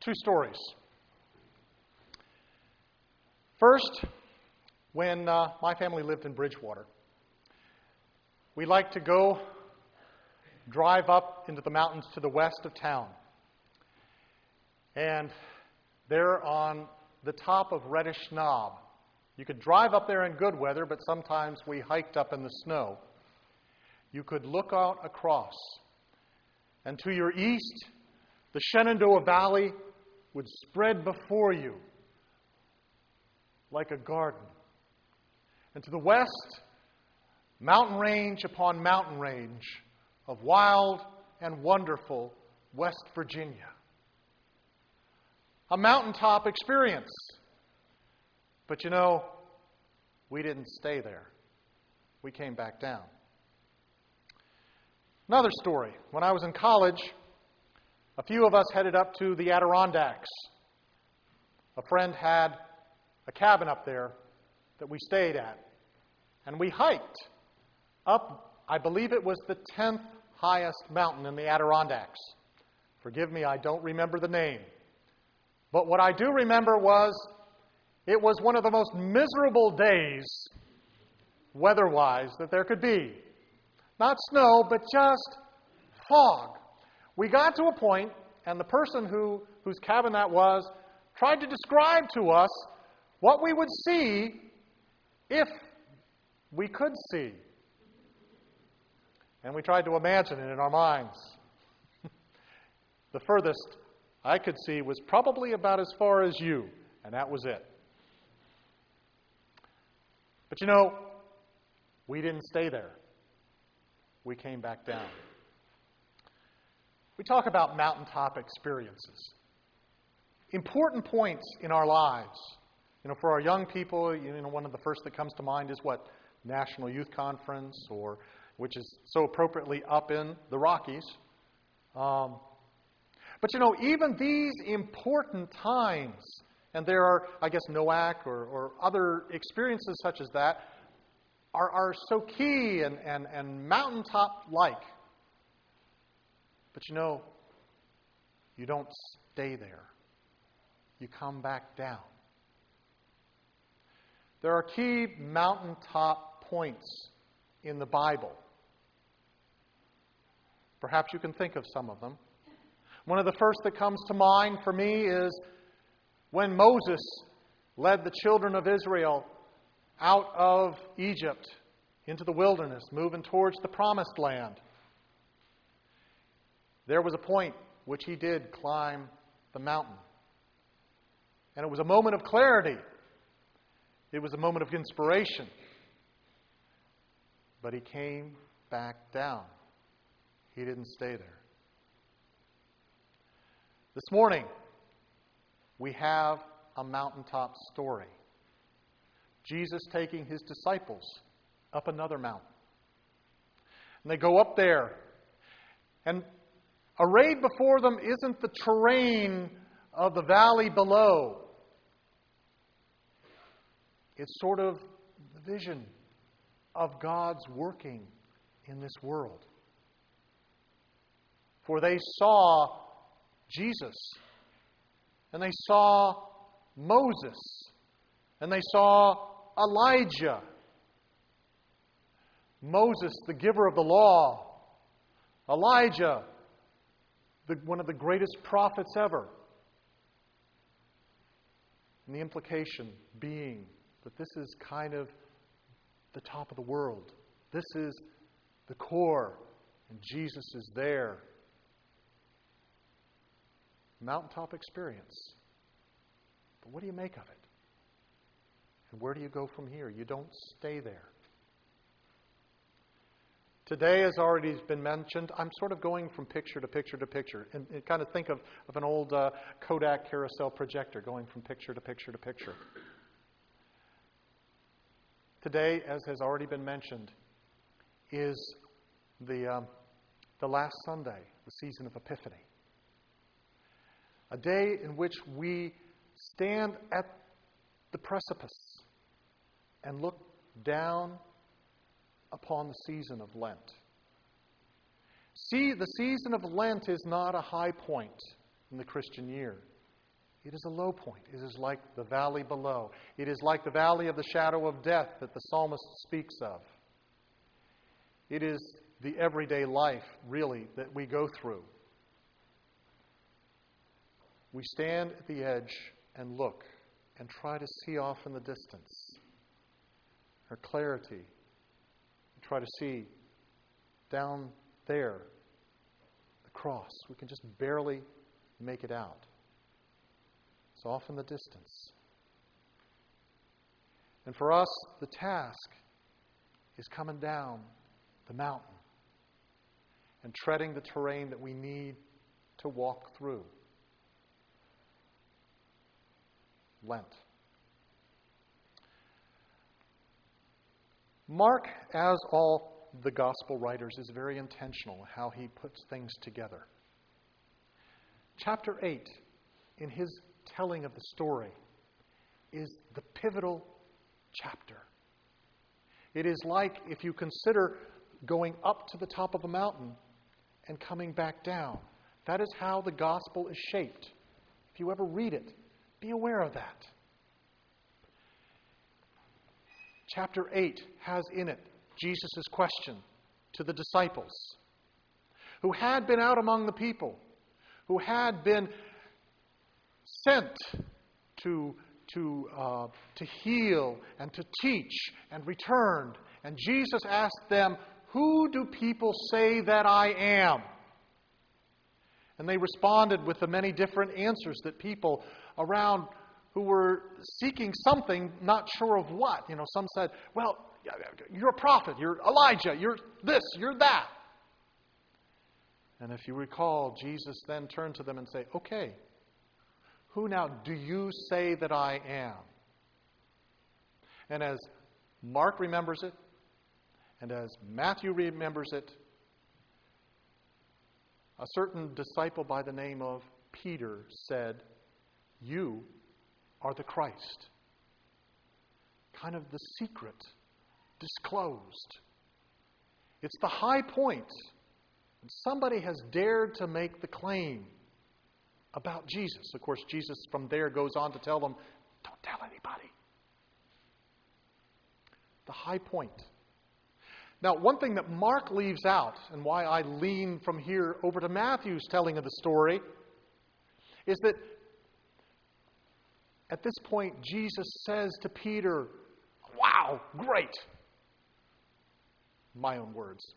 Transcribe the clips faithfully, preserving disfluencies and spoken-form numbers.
Two stories. First, when uh, my family lived in Bridgewater, we liked to go drive up into the mountains to the west of town. And there on the top of Reddish Knob, you could drive up there in good weather, but sometimes we hiked up in the snow. You could look out across, and to your east, the Shenandoah Valley would spread before you like a garden. And to the west, mountain range upon mountain range of wild and wonderful West Virginia. A mountaintop experience. But you know, we didn't stay there. We came back down. Another story. When I was in college, a few of us headed up to the Adirondacks. A friend had a cabin up there that we stayed at. And we hiked up, I believe it was the tenth highest mountain in the Adirondacks. Forgive me, I don't remember the name. But what I do remember was it was one of the most miserable days, weather-wise, that there could be. Not snow, but just fog. We got to a point, and the person who, whose cabin that was tried to describe to us what we would see if we could see. And we tried to imagine it in our minds. The furthest I could see was probably about as far as you, and that was it. But you know, we didn't stay there. We came back down. We talk about mountaintop experiences. Important points in our lives. You know, for our young people, you know, one of the first that comes to mind is what? National Youth Conference, or which is so appropriately up in the Rockies. Um, but you know, even these important times, and there are, I guess, NOAC or, or other experiences such as that, are, are so key and, and, and mountaintop-like. But you know, you don't stay there. You come back down. There are key mountaintop points in the Bible. Perhaps you can think of some of them. One of the first that comes to mind for me is when Moses led the children of Israel out of Egypt into the wilderness, moving towards the promised land. There was a point which he did climb the mountain. And it was a moment of clarity. It was a moment of inspiration. But he came back down. He didn't stay there. This morning, we have a mountaintop story. Jesus taking his disciples up another mountain. And they go up there. And arrayed before them isn't the terrain of the valley below. It's sort of the vision of God's working in this world. For they saw Jesus, and they saw Moses, and they saw Elijah. Moses, the giver of the law. Elijah, the, one of the greatest prophets ever. And the implication being that this is kind of the top of the world. This is the core, and Jesus is there. Mountaintop experience. But what do you make of it? And where do you go from here? You don't stay there. Today, as already has been mentioned, I'm sort of going from picture to picture to picture. And, and kind of think of, of an old uh, Kodak carousel projector going from picture to picture to picture. Today, as has already been mentioned, is the, um, the last Sunday, the season of Epiphany. A day in which we stand at the precipice and look down upon the season of Lent. See, the season of Lent is not a high point in the Christian year. It is a low point. It is like the valley below. It is like the valley of the shadow of death that the psalmist speaks of. It is the everyday life, really, that we go through. We stand at the edge and look and try to see off in the distance. Our clarity. We try to see down there the cross. We can just barely make it out. It's off in the distance. And for us, the task is coming down the mountain and treading the terrain that we need to walk through. Lent. Mark, as all the gospel writers, is very intentional in how he puts things together. Chapter eight, in his telling of the story, is the pivotal chapter. It is like if you consider going up to the top of a mountain and coming back down. That is how the gospel is shaped. If you ever read it, be aware of that. Chapter eight has in it Jesus' question to the disciples who had been out among the people, who had been sent to, to, uh, to heal and to teach and returned. And Jesus asked them, "Who do people say that I am?" And they responded with the many different answers that people around who were seeking something, not sure of what. You know, some said, "Well, you're a prophet, you're Elijah, you're this, you're that." And if you recall, Jesus then turned to them and said, "Okay, who now do you say that I am?" And as Mark remembers it, and as Matthew remembers it, a certain disciple by the name of Peter said, "You are the Christ." Kind of the secret disclosed. It's the high point. And somebody has dared to make the claim about Jesus. Of course, Jesus from there goes on to tell them, "Don't tell anybody." The high point. Now, one thing that Mark leaves out, and why I lean from here over to Matthew's telling of the story, is that at this point, Jesus says to Peter, "Wow, great." My own words.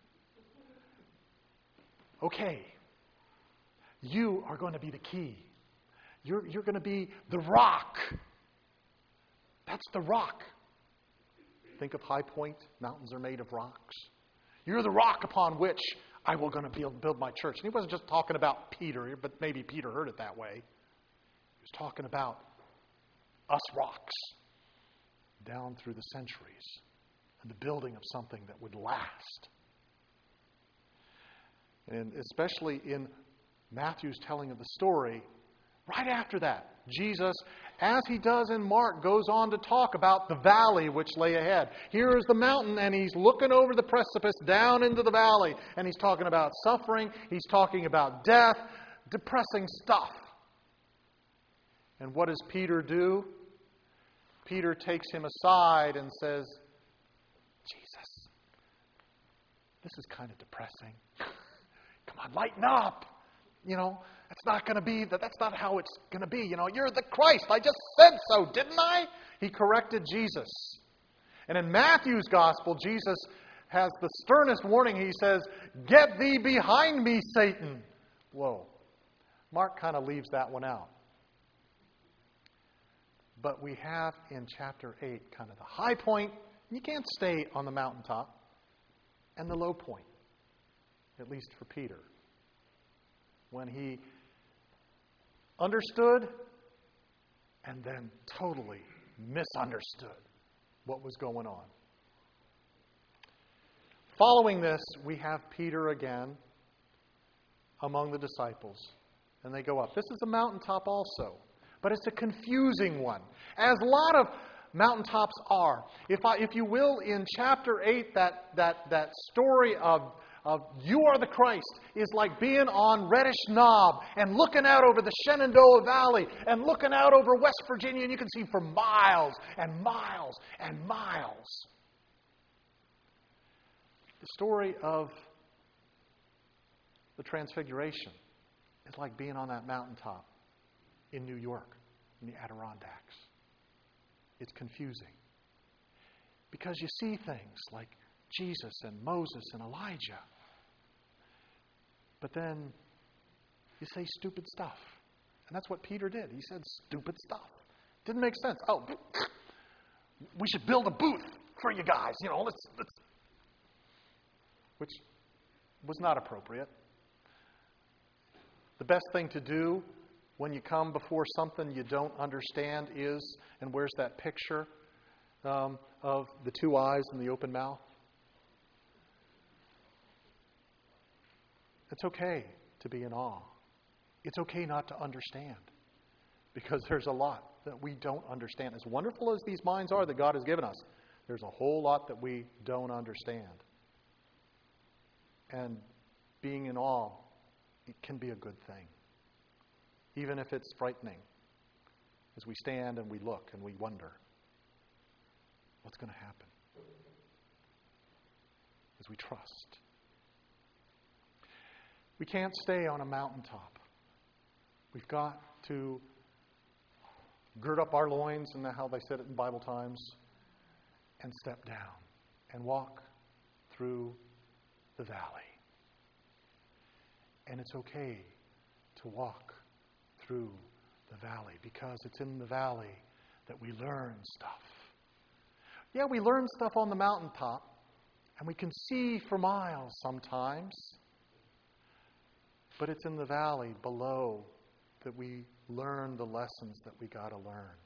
"Okay, you are going to be the key. You're, you're going to be the rock. That's the rock." Think of High Point. Mountains are made of rocks. "You're the rock upon which I will going to build, build my church." And he wasn't just talking about Peter, but maybe Peter heard it that way. He was talking about us rocks down through the centuries and the building of something that would last. And especially in Matthew's telling of the story, right after that, Jesus, as he does in Mark, goes on to talk about the valley which lay ahead. Here is the mountain, and he's looking over the precipice down into the valley. And he's talking about suffering. He's talking about death. Depressing stuff. And what does Peter do? Peter takes him aside and says, "Jesus, this is kind of depressing. Come on, lighten up. You know, that's not going to be, that. That's not how it's going to be. You know, you're the Christ. I just said so, didn't I?" He corrected Jesus. And in Matthew's gospel, Jesus has the sternest warning. He says, "Get thee behind me, Satan." Whoa. Mark kind of leaves that one out. But we have in chapter eight kind of the high point. You can't stay on the mountaintop. And the low point, at least for Peter, when he understood and then totally misunderstood what was going on. Following this, we have Peter again among the disciples. And they go up. This is a mountaintop also. But it's a confusing one, as a lot of mountaintops are. If I, if you will, in chapter eight, that, that, that story of, of "You are the Christ" is like being on Reddish Knob and looking out over the Shenandoah Valley and looking out over West Virginia, and you can see for miles and miles and miles. The story of the Transfiguration is like being on that mountaintop in New York, in the Adirondacks. It's confusing because you see things like Jesus and Moses and Elijah, but then you say stupid stuff. And that's what Peter did. He said stupid stuff. Didn't make sense. Oh, we should build a booth for you guys. You know, let's, let's, which was not appropriate. The best thing to do when you come before something you don't understand is, and where's that picture um, of the two eyes and the open mouth? It's okay to be in awe. It's okay not to understand, because there's a lot that we don't understand. As wonderful as these minds are that God has given us, there's a whole lot that we don't understand. And being in awe, it can be a good thing, even if it's frightening, as we stand and we look and we wonder, what's going to happen? As we trust. We can't stay on a mountaintop. We've got to gird up our loins, and how they said it in Bible times, and step down and walk through the valley. And it's okay to walk through the valley, because it's in the valley that we learn stuff. Yeah, we learn stuff on the mountaintop, and we can see for miles sometimes. But it's in the valley below that we learn the lessons that we got to learn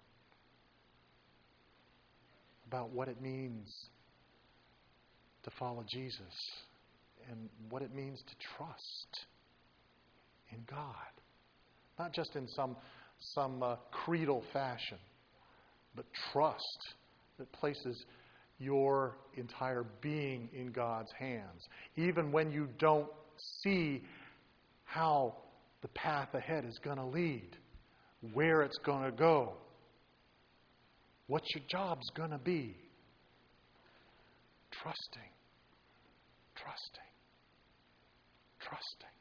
about what it means to follow Jesus and what it means to trust in God. Not just in some, some uh, creedal fashion, but trust that places your entire being in God's hands. Even when you don't see how the path ahead is going to lead, where it's going to go, what your job's going to be. Trusting, trusting, trusting.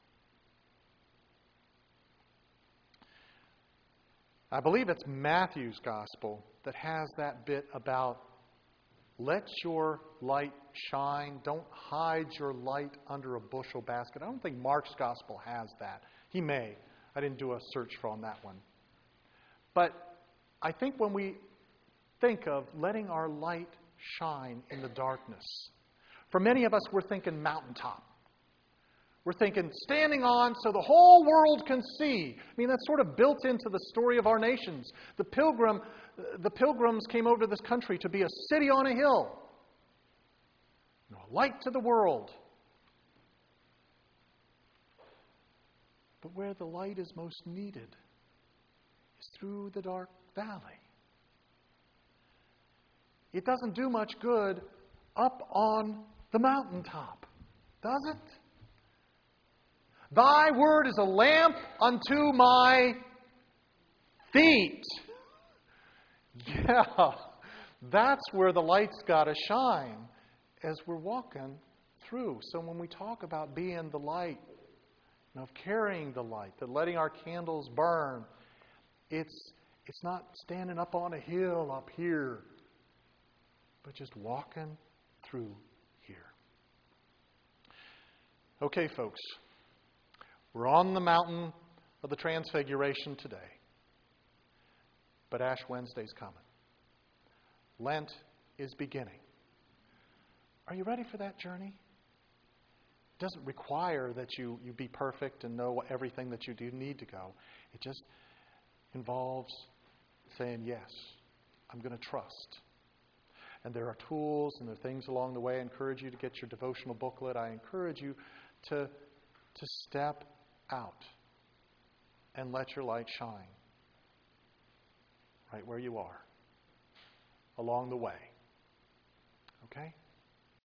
I believe it's Matthew's gospel that has that bit about let your light shine. Don't hide your light under a bushel basket. I don't think Mark's gospel has that. He may. I didn't do a search for on that one. But I think when we think of letting our light shine in the darkness, for many of us, we're thinking mountaintop. We're thinking standing on so the whole world can see. I mean, that's sort of built into the story of our nations. The pilgrim, the pilgrims came over to this country to be a city on a hill. You know, a light to the world. But where the light is most needed is through the dark valley. It doesn't do much good up on the mountaintop, does it? Thy word is a lamp unto my feet. Yeah, that's where the light's got to shine as we're walking through. So when we talk about being the light, you know, of carrying the light, that letting our candles burn, it's it's not standing up on a hill up here, but just walking through here. Okay, folks. We're on the mountain of the Transfiguration today. But Ash Wednesday's coming. Lent is beginning. Are you ready for that journey? It doesn't require that you, you be perfect and know everything that you do need to go. It just involves saying, yes, I'm going to trust. And there are tools and there are things along the way. I encourage you to get your devotional booklet. I encourage you to, to step out and let your light shine right where you are along the way. Okay?